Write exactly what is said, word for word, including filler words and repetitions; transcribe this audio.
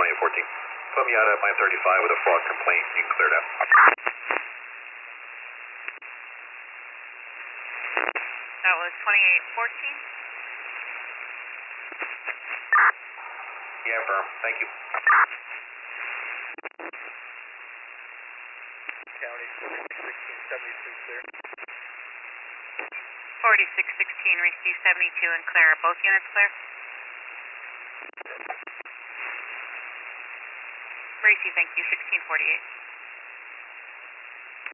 twenty-eight fourteen. Put me out at mine thirty-five with a fraud complaint. You can clear it out. That was twenty-eight fourteen. Yeah, firm. Thank you. County forty-six sixteen seventy-two clear. forty-six sixteen, receive seventy-two and clear. Are both units clear? Receive, thank you, sixteen forty-eight.